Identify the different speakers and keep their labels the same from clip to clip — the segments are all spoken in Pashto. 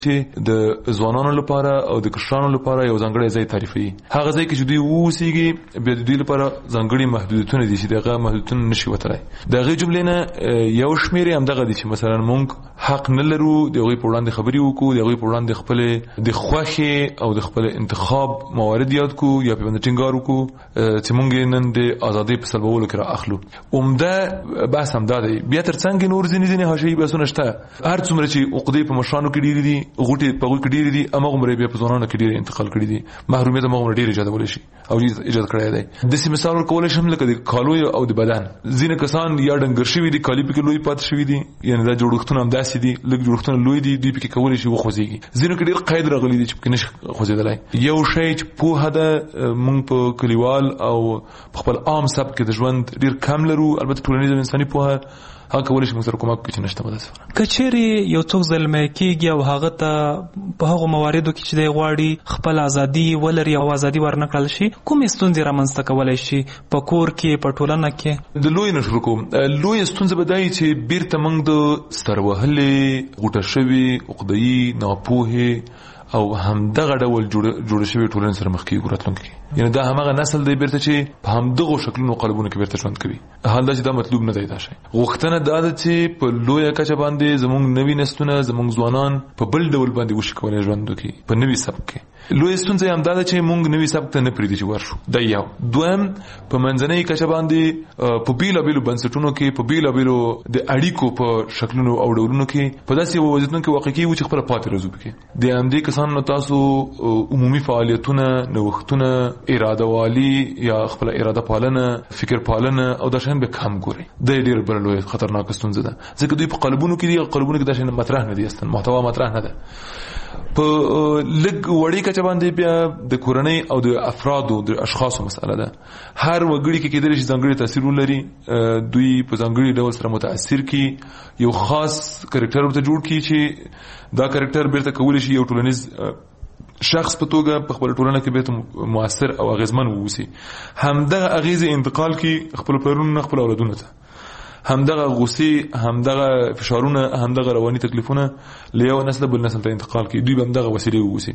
Speaker 1: چې د ځوانانو لپاره او د کشرانو لپاره یو ځانګړی ځای تعریفوي. هغه ځای کې چې دوی اوسېږي بیا د دوی لپاره ځانګړي محدودیتونه دي چې دغه محدودیتونه نشي وتلی. د هغې جملې نه یو شمېر یې همدغه دي چې مثلا موږ حق نه لرو د هغوی په وړاندې خبرې وکړو، د هغوی په وړاندې خپلې د خوښې او د خپل انتخاب موارد یاد کړو یا پرې باندې ټینګار وکړو چې موږ نن د ازادۍ په سلبولو کې را اخلو. عمده بحث همدا دی. بیا تر څنګ نور ځینې حاشیوي بحثونه شته. هر څومره چې عقدې په مشرانو کې ډېرې دي، غوټې په هغوی کې ډېرې دي، هماغومره بیا په ځوانانو کې ډېرې انتقال کړي دي. محرومیت هماغومره ډېر ایجادولی شي او ایجاد کړی دی. داسې مثال ورکولی شم لکه د کالو او د بدن. ځینې کسان یا ډنګر شوي دي، کالي پکې لوی پاتې شوي دي، یعنې دا جوړښتونه همداسې دي، لږ جوړښتونه لوی دي، دوی پکې کولی شي وخوځېږي. ځینو کې ډېر قید راغلی دی چې پکې نشي خوځېدلی. یو شی چې پوهه ده موږ په کلیوال او په خپل عام سبک کې د ژوند ډېر کم لرو. البته ټولنیز او انساني پوهه هغه کولی شي موږ سره کومک وکړي چې نشته به داسې.
Speaker 2: که چیرې یو څوک زلمی کېږي او هغه ته په هغو مواردو کې چې دی غواړي خپل ازادي ولري او ازادي ورنه کړل شي، کومې ستونزې رامنځته کولی شي په کور کې، په ټولنه کې؟ د لوی نه شروع کوم. لویه ستونزه به دا وي چې بیرته موږ د ستروهلې، غوټه شوې، عقده‌يي، ناپوهې او همدغه ډول جوړ شوی ټولنې سره مخ کېږو راتلونکي کې. یعنې دا همغه نسل دی بیرته چې په همدغو شکلونو قالبونو کې بیرته ژوند کوي. حال دا چې دا مطلوب نه دی. دا شی غوښتنه دا ده چې په لویه کچه باندې زموږ نوي نسلونه، زموږ ځوانان په بل ډول باندې وشي کولی ژوند وکړي په نوي سبک کې. لویه ستونزه یې همدا ده چې موږ نوي سبک ته نه پرېږدي چې ورشو. دا یو. دویم، په منځنۍ کچه باندې په بېلابېلو بنسټونو کې، په بېلابېلو د اړیکو په شکلونو او ډولونو کې په داسې وضعیتونو کې واقع کېږو چې خپله پاتې راځو پکې. د همدې کسانو تاسو عمومي فعالیتونه، نوښتونه، اراده والي یا خپل اراده پالنه، فکر پالنه او دا شیان به کم ګوري. دا ډېر بله لویه خطرناکه ستونزه ده، ځکه دوی په قالبونو کې دي او قالبونو کې دا شیان مطرح نه دي، اصلا محتوا مطرح نه ده. په لږ وړې کچه باندې بیا د کورنۍ او د افرادو، د اشخاصو مسئله ده. هر وګړي کې کېدلی شي ځانګړی تاثیر ولري، دوی په ځانګړي ډول سره متاثر کی، یو خاص کرکټر ورته جوړ کی چې دا کرکټر بیرته کولی شي یو ټولنیز شخص په توګه په خپل ټولنه کې بیرته مؤثر او اغیزمن ووسی. همدغه اغیزې انتقال کی خپل پلرونو، خپل اولادونو ته. همدغه غصې، همدغه فشارونه، همدغه رواني تکلیفونه له یو نسل بل نسل ته انتقال کی. دوی به همدغه وسیلې ووسی.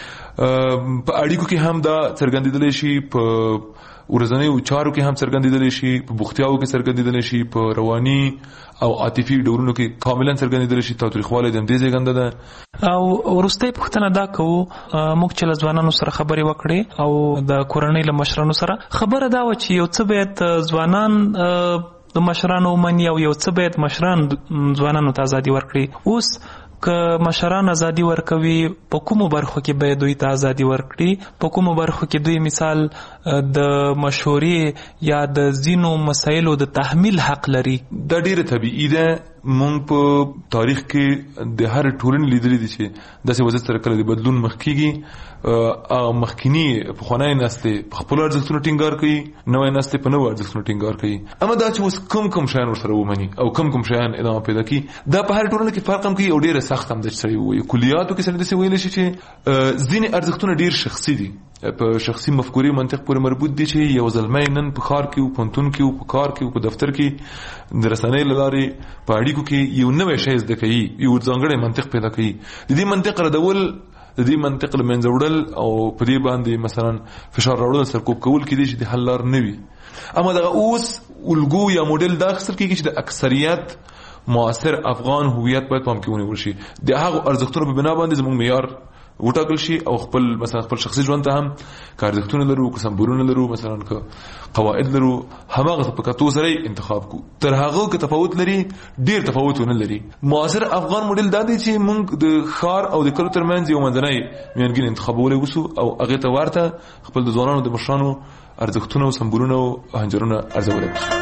Speaker 2: په اړیکو کې هم دا څرګندېدلی شي، په ورځنیو چارو کې هم څرګندېدلی شي، په بوختیاوو کې څرګندېدلی شي، په رواني او عاطفي ډولونو کې کاملا څرګندېدلی شي. تاوتریخوالی د همدې زېږنده ده. او وروستۍ پوښتنه دا کوو، موږ چې له ځوانانو سره خبرې وکړې او د کورنۍ له مشرانو سره، خبره دا وه چې یو څه باید ځوانان د مشرانو ومني او یو څه باید مشران ځوانانو ته ازادي ورکړي. اوس که مشران ازادي ورکوي، په کومو برخو کې باید دوی ته ازادي ورکړي؟ په کومو برخو کې دوی مثال د مشورې یا د ځینو مسایلو د تحمیل حق لري؟
Speaker 1: دا ډیره طبیعي ده. مونږ په تاریخ کې د هر ټولنې لیدلې دي چې داسې وضعیت سره کله د بدلون مخ کېږي. مخکینی پخوانی نسل په خپلو ارزښتونو ټینګار کوي، نوی نسل په نوو ارزښتونو ټینګار کوي. اما دا چې اوس کوم شیان ورسره ومني او کوم شیان ادامه پیدا کوي، دا په هر ټولنه کې فرق هم کوي او ډېره سخت هم ده چې سړی ووایي. کلیاتو کې سړی داسې ویلی شي چې ځینې ارزښتونه ډېر شخصي دي، په شخصي مفکورې منطق پورې مربوط دي چې یو زلمی نن په ښار کې و، پوهنتون کې و، په کار کې و، په دفتر کې د رسنۍ له لارې په اړیکو کې یو نوی شی زده کوي، یو ځانګړی منطق پیدا کوي. د دې منطق ردول، د دې منطق له منځه وړل او په دې باندې مثلا فشار راوړل، سرکوب کول کېدای شي د حل لار نه وي. اما دغه اوس الګو یا موډل دا اخیستل کېږي چې د اکثریت معاصر افغان هویت باید پام کې ونیول شي. د هغو ارزښتونو په بنا باندې زموږ معیار وټاکل شي او مثلا خپل شخصي ژوند ته هم که ارزښتونه لرو، که سمبولونه لرو، مثلا که قواعد لرو، هماغه په کتو سره انتخاب کو. تر هغه که تفاوت لري، ډیر تفاوت نه لري. معاصر افغان موډل دا دی چې موږ د ښار او د کلو ترمنځ یو منځنی میانګین انتخابولی وسو او هغې ته ورته خپل د ځوانانو د مشرانو ارزښتونه او سمبولونه او هنجرونه ارزولی وسو.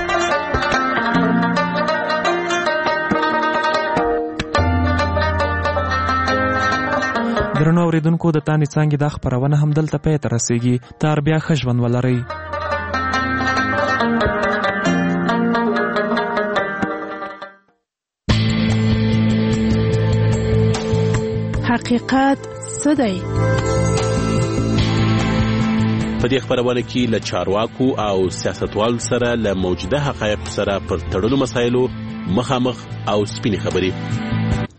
Speaker 2: درنو اوریدونکو، د تانې څانګې دا خپرونه هم دلته پای ته رسیږي. تر بیا ښه ژوند ولرئ.
Speaker 3: حقیقت څه دی؟
Speaker 4: په دې خپرونه کې له چارواکو او سیاستوالو سره له موجوده حقایقو سره پر تړلو مسایلو مخامخ او سپینې خبرې.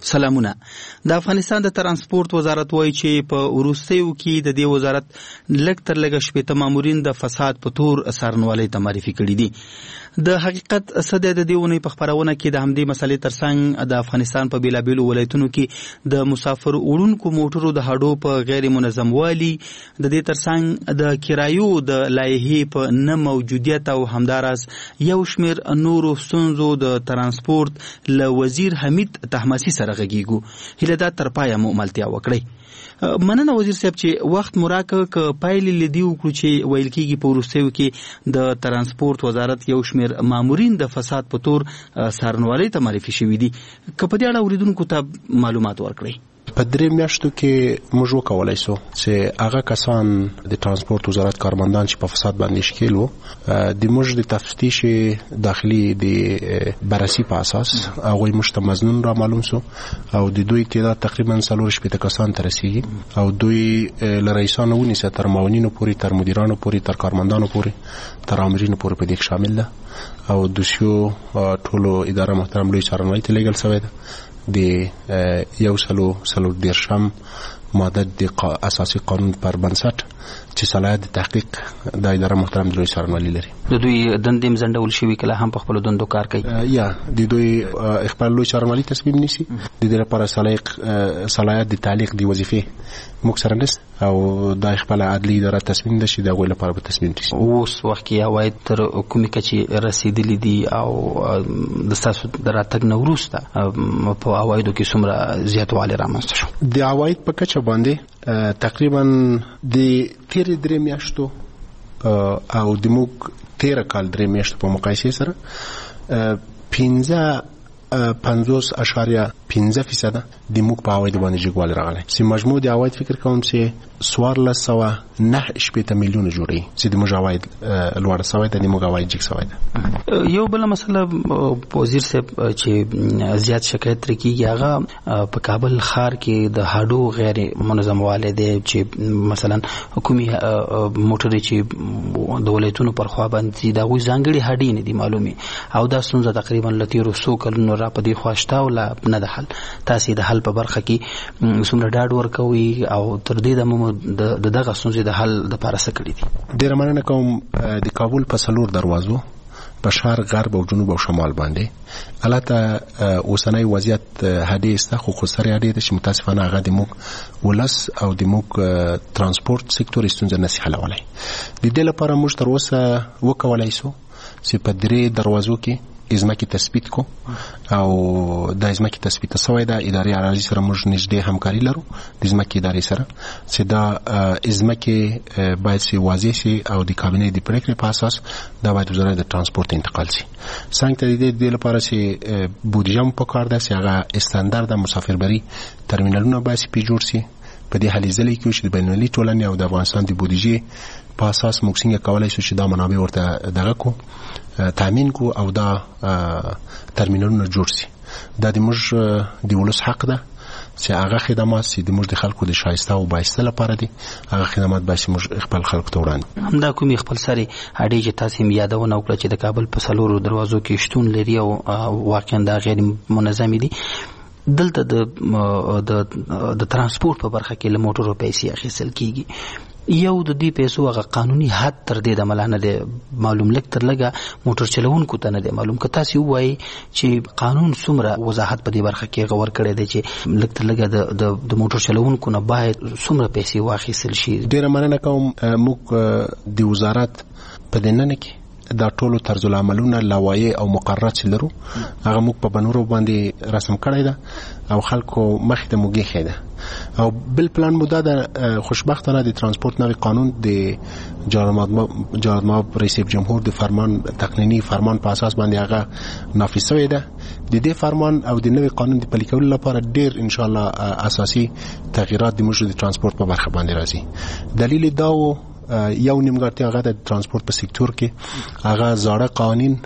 Speaker 3: سلامونه. د افغانستان د ترانسپورت وزارت وایي چې په وروستیو کې د دې وزارت لږ تر لږه 80 مامورین د فساد په تور څارنوالۍ ته معرفي کړي دي. د حقیقت څه دی؟ د دې اونۍ په خپرونه کې د همدې مسلې ترڅنګ د افغانستان په بیلابیلو ولایتونو کې د مسافر وړونکو موټرو د هډو په غیر منظم والي، د دې ترڅنګ د کرایو د لایحې په نه موجودیت او همداراز یو شمېر نورو ستونزو د ترانسپورت له وزیر حمید طهماسي سره غږیږو. هیله ده تر پایه مو ملتیا وکړئ. مننه وزیر صاحب چې وخت مو راکړ. که پایلې لیدي وکړو چې ویل کېږي په وروستیو کې د ترانسپورت وزارت یو شمېر مامورین د فساد په تور څارنوالۍ ته معرفي شوي دي، که په دې اړه اوریدونکو ته معلومات ورکړئ.
Speaker 5: په 3 میاشتو کې موږ وکولای شو چې هغه کسان د ترانسپورت وزارت کارمندان چې په فساد باندې شکیل وو د موږ د تفتیش داخلي د بررسي په اساس هغه موږ ته مزنون را معلوم شو او د دوی تعداد تقریبا 4 کسان ته رسیږي او دوی له رئیسانو ونیسه تر معاونینو پورې، تر مدیرانو پورې، تر کارمندانو پورې، تر امرینو پورې په دې شامل ده او دوسیو ټولو اداره محترم لوی څارنوالۍ ته لیږل شوی ده. د یو سلو دیرشم ماده د اساسي قانون پر بنسټ چې صلاحیت د تحقیق د اداره محترم لوی څارنوالۍ لري.
Speaker 3: د دوی دندې زندول شوي کله هم په خپل دندو کار کوي
Speaker 5: یا د دوی خپل لوی څارنوالۍ تصمیم نیسي د دې لپاره صلاحیت د تعلیق دی وظیفه موږ سره نشته او د خپل عدلي اداره تصمیم نشي د غوړ لپاره به تصمیم نیسي.
Speaker 3: اوس وخت کې عواید تر کومې کچې رسیدلي دي او د تاسو د راتګ نه وروسته په عوایدو کې څومره زیاتوالی رامنځته شو؟
Speaker 5: د عواید په کچه باندې تقریبا د تیر 3 میاشتو او د موږ 13 کال 3 میاشتو په مقایسه سره 50.15% د موږ په عواید باندې جګوالی راغلی. چې مجموع د عواید فکر کوم چې 1409 میلیونه جوړي چې د موږ عواید لوړ شوی ده، د موږ عواید جګ شوی ده.
Speaker 3: یو بل مسله وزیر صاحب چې زیات شکایت ترې کېږي هغه په کابل ښار کې د هډو غیر منظم والی دی چې مثلا کومې موټرې چې د ولایتونو پر خوا باندې د هغوی ځانګړي هډې نه دي معلومې او دا ستونزه تقریبا له تېرو څو کلونو را په دې خوا شته او لا نه ده حل. تاسې د حل په برخه کې څومره ډاډ ورکوئ او تر دې دمه د دغه ستونزې د حل دپاره څه کړي دي؟
Speaker 5: ډېره مننه کوم. د کابل په 4 دروازو په شرق، غرب او جنوب او شمال باندې البته اوسنی وضعیت هډې سته، خو خسرې هډې ده چې متاسفانه هغه د موږ ولس او د موږ ترانسپورت سکتور ستونزه نشي حلولی. د دې لپاره موږ تر اوسه وکولای شو چې په 3 دروازو کې ازمکه تثبیت کو او د ازمکه تثبیت شوی د ادارې اراضي سره موږ نږدې همکاري لرو د ازمکه ادارې سره چې دا ازمکه باید سي واضح شي او د کابینې د پریکړې په اساس دا باید وزارت د ترانسپورت انتقال شي. څنګه ته د لپاره چې بودیجه په کار ده چې هغه استاندارد مسافربري ترمینالونه باید په جوړ شي. په دې حالې ځلې کې چې د بینالمللي ټولنې او د افغانستان د بودیجې په اساس موږ څنګه کولای شو چې دا منابع ورته دغه کو تامین کو او دا ترمینالونه جوړ شي. دا د موږ د ولس حق ده چې هغه خدمات چې د موږ د خلکو د شایسته او بایسته لپاره دي هغه خدمات باید موږ خپل خلکو ته وړاندې.
Speaker 3: همدا کومې خپل سرې هډې چې تاسې یادونه وکړه چې د کابل په 4 دروازو کې شتون لري او واقعا دا غیر منظمې دي، دلته د ترانسپورت په برخه کې له موټرو پیسې اخیستل کېږي. یو د دې پیسو هغه قانوني حد تر دې د ملانه دی معلوم، لږ تر لږه موټر چلونکو ته نه دی معلوم. که تاسې ووایي چې قانون څومره وضاحت په دې برخه کې غور کړی دی چې لږ تر لږه د موټر چلونکو نه باید څومره پیسې واخیستل شي؟
Speaker 5: ډېره مننه کوم. موږ د وزارت په دننه کې دا ټولو طرز العملونه لوایح او مقررات چې لرو هغه موږ په بنورو باندې رسم کړی ده او خلکو مخې ته موږ یې ده او بل پلان مو دا د خوشبختانه د ترانسپورت نوی قانون د جلال‌آباد رئیس جمهور د فرمان تقنینی فرمان په اساس باندې هغه نافذ شوی ده. د دې فرمان او د نوی قانون د پلي کولو لپاره ډیر ان شاء الله اساسي تغییرات د موږ د ترانسپورت په برخه باندې راځي. دلیل دا و یو نیمګړتیا هغه د ترانسپورت په سکتور کې هغه زاړه قوانین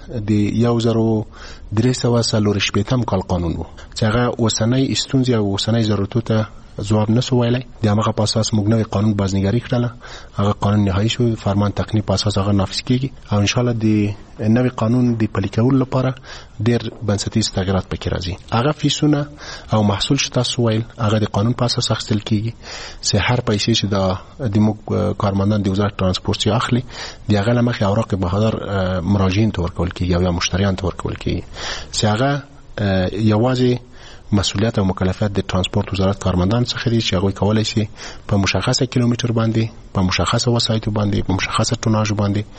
Speaker 5: د 1340 کال قانون وو چې هغه اوسنۍ ستونزې او اوسنۍ ضرورتو ته ځواب نسو ویلای. د هغه په اساس موږ نوې قانون بازنګری کړل، هغه قانون نهایی شو، فرمان تقنینی په اساس هغه نافذ کیږي او ان شاء الله د نوې قانون د پلي کولو لپاره ډېر بنسټیز تغیرات پکې راځي. هغه فیسونه او محصول چې تاسو ویل هغه د قانون په اساس اخیستل کیږي. سه هر پیسې چې د موږ کارمندان د وزارت ترانسپورت یې اخلي د هغه لمخې اوراق بهادر مراجعین ته ورکول کیږي او یا مشتریان ته ورکول کیږي. سه هغه یوازې مسؤلیت او مکلفیت د ترانسپورت وزارت کارمندان څخه دي چې هغه کولای شي په مشخصه کیلومتر باندې، په مشخصه وسایط باندې، په مشخصه ټوناژ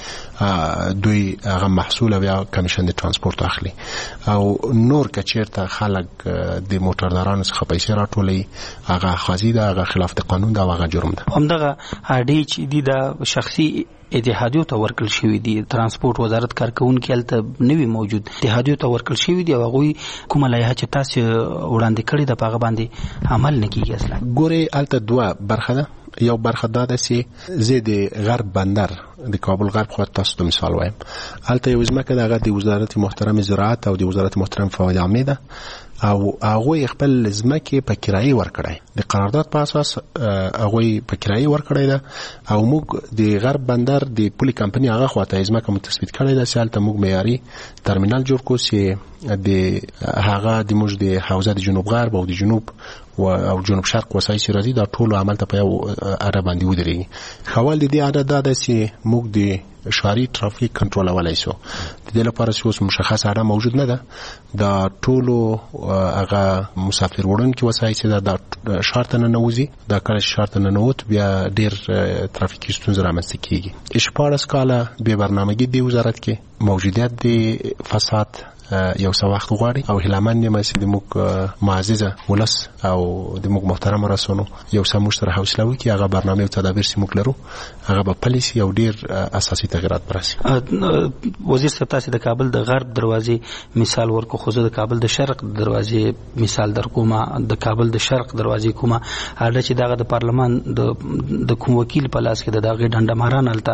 Speaker 5: باندې دوی هغه محصول او یا کمیشن د ترانسپورت اخلي. او نور کچیرته خلک د موټردارانو څخه پیسې راټولي هغه خاصی ده، هغه خلاف د قانون ده او هغه جرم ده.
Speaker 3: همدغه اډی چې د شخصي اتحادیو ته ورکل شوی دی، ترانسپورت وزارت کارکونکو هلته نوی موجود اتحادیو ته ورکل شوی دی او هغه کومه لایحه چې تاسو وړاندې کړی د پاغه باندې عمل نه کیږي. اصلا
Speaker 5: ګوري هلته دوه برخه ده. یو برخه دا ده چې زید غرب بندر د کابل غرب خو تاسو ته مثال وایم، هلته یو ځمکه دغه د وزارت محترم زراعت او د وزارت محترم فواد عامه ده او هغه خپل ځمکه په کرایه ورکړای، د قرارداد په اساس هغه په کرایه ورکړای ده او موږ د غرب بندر د پولي کمپنی هغه خواته ځمکه متثبت کړی ده چې هلته موږ معیاري ترمینال جوړ کوو چې د هغه د موږ د حوزه د جنوب غرب او د جنوب او جنوب شرق وسایل چې راځي دا ټول عمل ته په یو اړه باندې ودرېږي. خوال د دې اړه دا ده چې موږ د شاري ترافیک کنټرول ولای شو. د دې لپاره چې اوس مشخص اړه موجود نه ده، دا ټول هغه مسافر وړونکي وسایل چې د شارت نه نوځي، دا کله شارت نه نووت بیا ډېر ترافیکي ستونزې رامنځته کیږي. 14 کاله به برنامه‌ګي د وزارت کې موجودیت د فساد یو څه وخت غواړي او هلمند نیمه چې د موږ معززه ولس او د موږ محترم رسونو یو څه مشترک حوصله وکړي، هغه برنامه او تدابیر چې موږ لرو هغه په پالیسي او ډیر اساسي تغیرات برسي.
Speaker 3: وزیر صاحب تاسو د کابل د غرب دروازې مثال ورکو، خو زه د کابل د شرق دروازې مثال در کومه. د کابل د شرق دروازې کومه اړه چې دغه د پارلمان د کوم وکیل په لاس کې دغه ډنډماران الته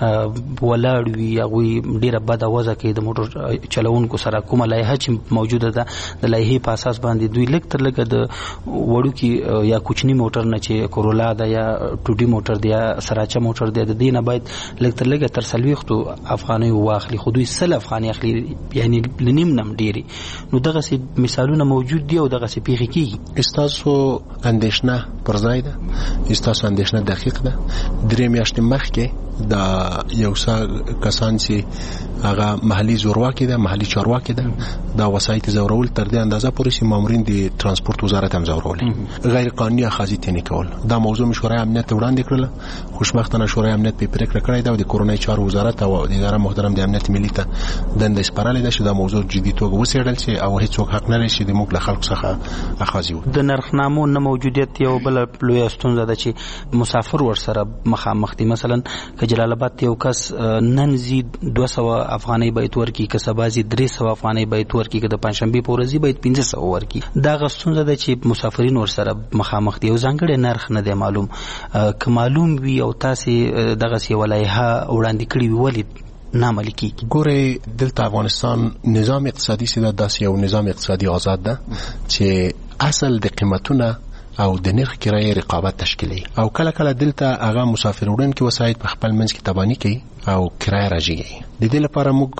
Speaker 3: ولاړ وي، هغه ډیره بد اوازه کوي د موټر چلوونکو سره. کومه لایحه چې موجوده ده د لایحې په اساس باندې دوی لږ تر لږه د وړوکی یا کوچنی موټر نه چې کورولا ده یا ټوډي موټر دی یا سراچه موټر دی، د دې نه باید لږ تر لږه تر 40 افغانۍ واخلي، خو دوی 100 افغانۍ اخلي، یعنی لنیم نم ډیری. نو دغه سي مثالونه موجود دي او دغه سي پیښې کیږي.
Speaker 5: استاسو اندیشنه پر ځای ده، استاسو اندیشنه دقیق ده. درې میاشتې مخکې دا یو څه کسان چې هغه محلي زورواکي ده، محلي چارواکي ده، دا وسایط زورول تر دې اندازه پورې چې مامورین د ترانسپورت وزارت هم زورول، غیر قانوني اخاذي تنې کول. دا موضوع مشورې امنیت وړاندې کړل، خوشبختانه شورای امنیت په پریکړه کړې ده او د کورونای چارو وزارت او د اداره محترم د امنیت ملي ته دنده سپارلې ده چې دا موضوع جدي توګه وڅېړل شي او هیڅوک حق نه لري چې د موږ له خلکو څخه اخاذي وي.
Speaker 3: د نرخنامو نه موجودیت یو بل لوی ستونزه ده چې مسافر ورسره مخامخ دي. مثلا که جلال آباد یو کس نن زی 200 افغانۍ باید ورکی، که سبازي 300 افغانۍ باید ورکی، که د پنځشنبه په ورځ باید 1500 ورکی. دا غوښتنه ده چې مسافرین ورسره مخامخ دي او ځانګړي نرخ نه دی معلوم. که معلوم وي او تاسو دغه سی ولایحه وړاندې کړی وي ولې نعمل کیږي؟
Speaker 5: ګوره دلته افغانستان نظام اقتصادي سیده داسې یو نظام اقتصادي آزاد ده چې اصل د قیمتونه او د نرخ کرایې رقابت تشکیلي او کله کله دلته هغه مسافر وړونکي وسایط په خپل منځ کې تبانی کوي او کرایه راځي. د دې لپاره موږ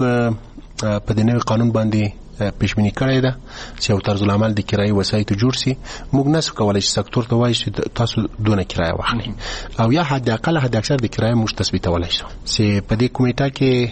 Speaker 5: په د نوي قانون باندې پیشبینی کړی ده چې یو طرز العمل د کرایې وسایط جوړ شي. موږ نسو کولای چې سکتور ته وایي چې تاسو دونه کرایه واخلئ او یا حد اکثر د کرایې موږ تثبیتولای شو. چې په دې کمیټه کې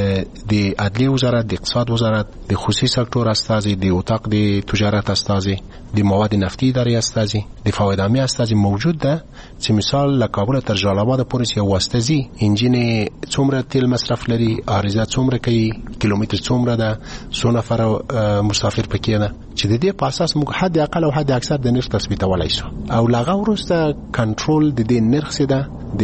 Speaker 5: د عدلیه وزارت، د اقتصاد وزارت، د خصوصي سکتور استازي، د اتاق د تجارت استازي، د مواد نفتي ادارې استازي، د فواید عامه استازي موجود ده چې مثال له کابل تر جلال آباد پورې یو واستازي انجین څومره تیل مصرف لري، عارضه څومره کوي، کیلومتر څومره ده، څو نفر مسافر پکې ده، چې د دې په اساس موږ حد اقل او حد اکثر د نرخ تثبیتولای شو او لغه وروسته کنټرول د دې نرخ سره د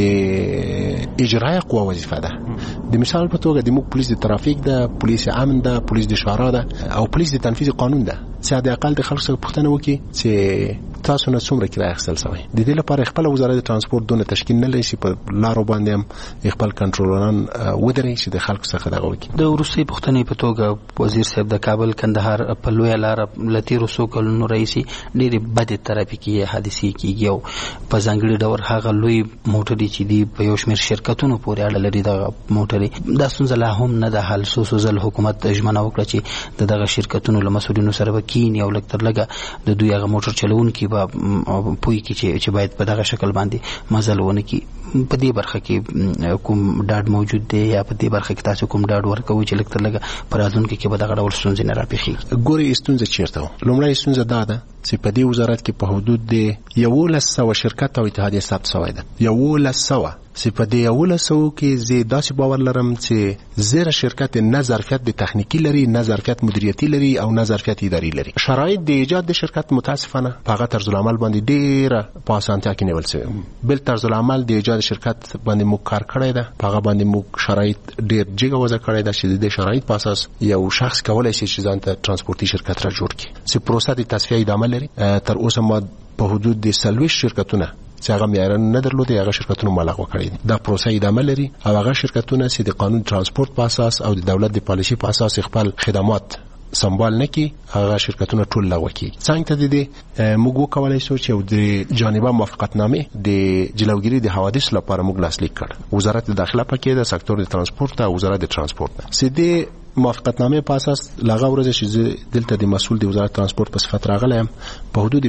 Speaker 5: اجرای قوه وظیفه ده. د مثال په توګه د موږ پولیس د ترافیک ده، پولیس امن ده، پولیس د شورا ده او پولیس د تنفیذ قانون ده. چې د اقل د خلکو څخه پوښتنه وکړي چې تاسو نه څومره کرایه اخیستل شوی. د دې لپاره خپل وزارت ترانسپورت دونه تشکیل نه لري چې په لارو باندې هم خپل کنټرولران ودري چې د خلکو څخه دغه وکړي.
Speaker 3: د وروستي پوښتنې په توګه وزیر صاحب د کابل کندهار په لویه لار لتیرو څو کلونو راهیسې ډېرې بدې ترافیکي حادثې کېږي او په ځانګړي ډول هغه لوی موټرې چې دي په یو شمېر شرکتونو پورې اړه لري دغه موټرې دا ستونزه لا هم نه ده حل. څو ځل حکومت ژمنه وکړه چې د دغه شرکتونو له مسؤلینو سره به کینی او لږ تر لږه د دوی هغه موټر چلوونکي به پوي کې چې باید په دغه شکل باندې مزل ونه کی. په دې برخه کې کوم ډاډ موجود دی یا په دې برخه کې تاسو کوم ډاډ ورکوي چې لکه لږه پر راتلونکي کې به دغه ډول ستونزې نه راپېښېږي؟
Speaker 5: ګورې ستونزه چیرته وه؟ لومړی ستونزه دا ده چې په دې وزارت کې په حدود د 1100 شرکت او اتحادیه ثبت شوی ده. 1100 چې په دې 1100 کې زه داسې باور لرم چې زیره شرکت نه ظرفیت د تخنیکی لري، نه ظرفیت مدیریتي لري او نه ظرفیت اداري لري. شرایط د ایجاد د شرکت متاسفانه په هغه طرز العمل باندې ډېره په اسانتیا کې نیول شوی. بل طرز العمل د ایجاد شرکت باندې موږ کار کړی ده، په هغه باندې موږ شرایط ډېر جګه وضع کړی ده چې د شرایط په اساس یو شخص کولای شي چې ځان ته ترانسپورتي شرکت را جوړ کړي. چې پروسه د تصفیه ادامه لري. تر اوسه ما په حدود د 40 شرکتونه چې هغه معیارونه نه درلودي هغه شرکتونه ملغوه کړي دي. دا پروسه ادامه لري او هغه شرکتونه چې د قانون ترانسپورت په اساس او د دولت د پالیسي په اساس خپل خدمات سمبال نه کی هغه شرکتونه ټول لغوه کی. څنګه ته دي موږ وکولای شو چې د جانبه موافقتنامه د جلوګیری د حوادث لپاره موږ لاسلیک کړ. وزارت داخله پکې د سکتور د ترانسپورت او وزارت د ترانسپورت سیده موافقتنامه په اساس لغه ورځ چې دلته د مسول د وزارت ترانسپورت په صفت راغلم په حدود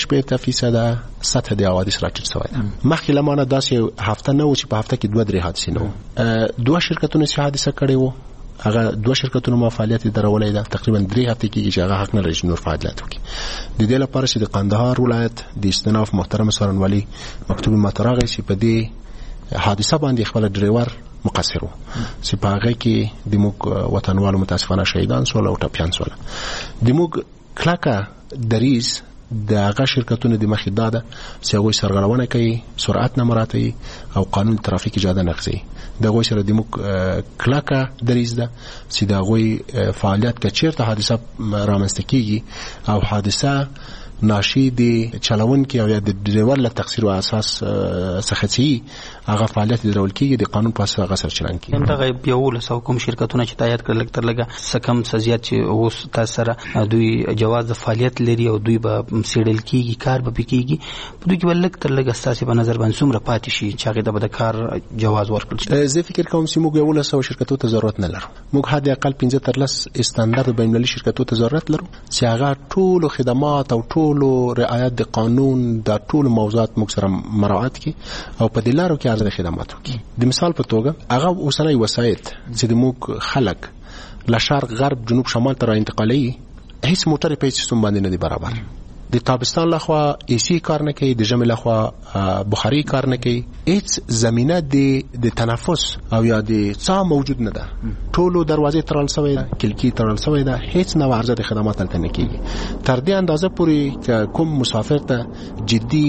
Speaker 5: 15% سطح د حوادث راټیټ شوی ده. مخکې لمانه داسې هفته نه و چې په هفته کې 2-3 حادثې نه و. دوه شرکتونه چې حادثه کړې و هغه دوه شرکتونو ما فعالیت درولې ده. تقریبا 3 هفته کې چې هغه حق نه لري نور فعالیت وکړي. د دې لپاره چې د قندهار ولایت د استناف محترم سرنوالي مکتوب ماتراغه چې په دې حادثه باندې خپل ډرایور مقصر و چې په هغه کې د موږ وطنوالو متاسفانه شهیدان سول او ټپیان سول. د موږ کلاکه دریز د هغه شرکتونو د مخې داده چې هغوی سرغړونه کوي، سرعت نه مراعاتوي او قانون ترافیک اجازه نه اخلي. د هغوی سره د موږ کلاکه دریز ده چې د هغوی فعالیت که چیرته حادثه رامنځته کیږي او حادثه ناشی د چلوونکي او د ډرایور له تقصیر او اساس څخه چې هغه فعالیت درول کیږي د قانون په اساس هغه سره چلن کیږي.
Speaker 3: دغه یو له کوم شرکتونه چې تایید کړل تر لګه سکم سزیات چې اوس تاسو سره دوی جواز د فعالیت لري او دوی به سیډل کیږي کار به کیږي په دوی کې ولک تر لګه اساسي په نظر باندې څومره پاتې شي چې هغه د کار جواز ورکړل شي.
Speaker 5: زه فکر کوم چې موږ یو له شرکتو ته ضرورت نه لرو. موږ حد اقل 15 استاندارد بین‌المللي شرکتو ته ضرورت لرو چې هغه ټول خدمات او ټول رعایت د قانون د ټول موضوعات موږ سره مراعات کی او په دلارو کې ارزښت خدمات وکړي. د مثال په توګه هغه اوسنۍ وسایل چې د موږ خلک له شرق غرب جنوب شمال ته را انتقالي هیڅ موټر په هیڅ سیستم باندې نه دی برابر. د تابستان لخوا ایسی کار نه کوي، د ژمي لخوا بخاري کار نه کوي. هیڅ زمينه د تنفس او یا د څا موجود نه ده. ټولو دروازې تړل شوی ده، کلکی تړل شوی ده، هیڅ نوع عرضه د خدمات تلته نه کیږي. تر دې اندازه پورې کوم مسافر ته جدي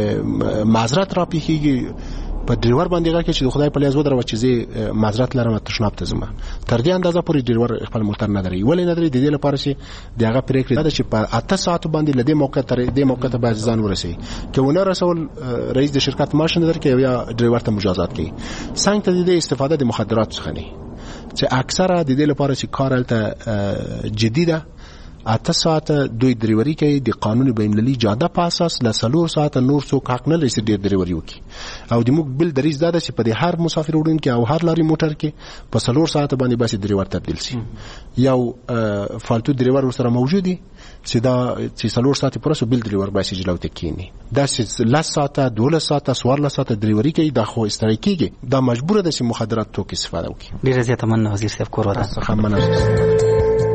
Speaker 5: معذرت را پیښیږي په ډرایور باندې هغه چې خدای په لیاز ودرو چې زه معذرت لرم تشناب ته زما. تر دې اندازه پورې ډرایور خپل موټر نه دري ولې نه دري. د دې لپاره چې دغه پریکړه ده چې په 8 ساعت باندې لدې موقع تر دې موقع ته باید ځان ورسي که ونه رسول رئیس د شرکت ماشین درکې یا ډرایور ته مجازات کوي. څنګه ته د استفاده د مخدرات څخه نه چې اکثره د دې لپاره چې کار الته جدي ده 8 ساعت دوی دریوري کوي د قانون بین‌المللي جاده په اساس ل 4 ساعت نور څوک حق نه لري چې ډیر دریوري وکړي. او د موږ بل دریز دا چې په هر مسافر وړونکي او هر لاري موټر کې په 4 ساعت باندې بس دریور تبدیل شي. یو فالتو دریور سره موجودي چې دا چې 4 ساعت پرسو بل دریور بس جلوته کینی. دا چې 10 ساعت 12 ساعت 14 ساعت دریوري کوي دا خو استرایکیږي. دا مجبور ده چې مخدرات توکي استفاده وکړي.
Speaker 3: ډیر زیاته مننه وزیر صاحب کور ودا
Speaker 5: خمنه.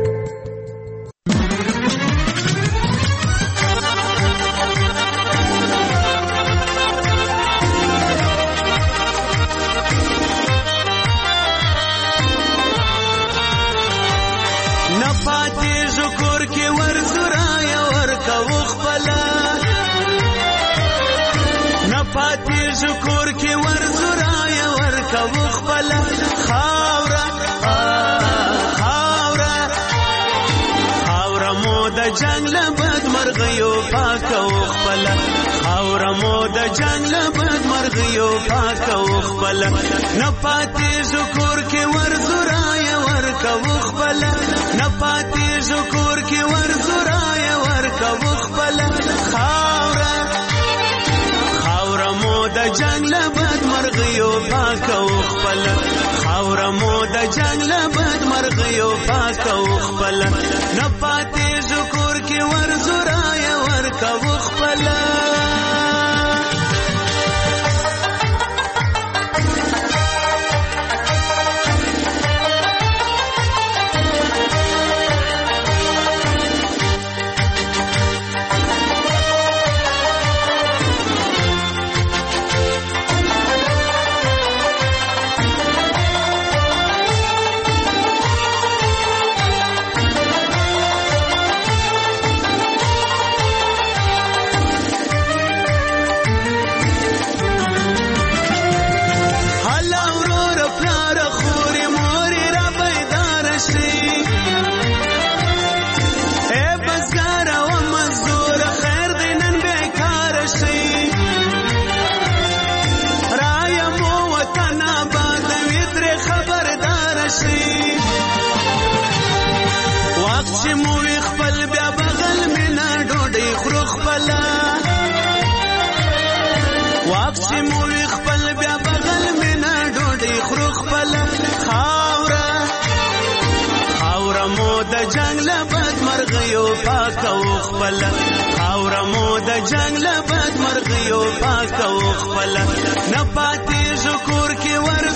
Speaker 6: شکر کې ورزرایا ورکو خپل خاورا مو د جنگ د جنگ له بد مرغیو پاکو خپل نه پاتې ذکر کې ورزورای ورکو خپل نه پاتې ذکر کې ورزورای ورکو خپل خاور مو د جنگ له بد مرغیو پاکو خپل خاور مو د جنگ له بد مرغیو پاکو خپل نه پاتې ذکر کې ورزورای ورکو خپل جنگ له بد مرغیو پاکو خپل خاور مو د جنگ له بد مرغیو پاکو خپل نه پاتې ذکر کې ور